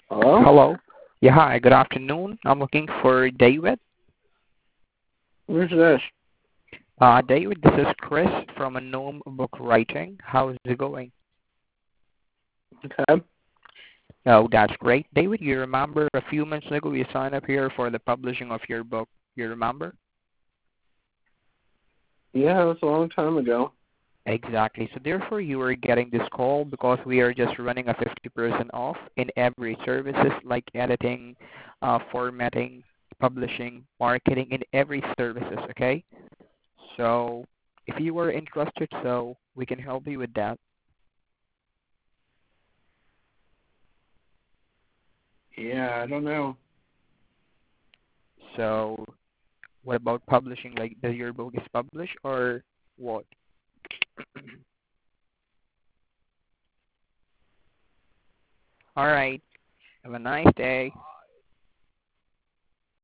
Hello? Hello. Yeah, hi, good afternoon. I'm looking for David. Who's this? David, this is Chris from a Gnome Book Writing. How's it going? Okay. Oh, that's great. David, you remember a few months ago you signed up here for the publishing of your book. You remember? Yeah, it was a long time ago. Exactly. So therefore you are getting this call because we are just running a 50% off in every services like editing, formatting, publishing, marketing, in every services, okay? So if you were interested, so we can help you with that. Yeah, I don't know. So what about publishing? Like, does your book is published or what? All right. Have a nice day.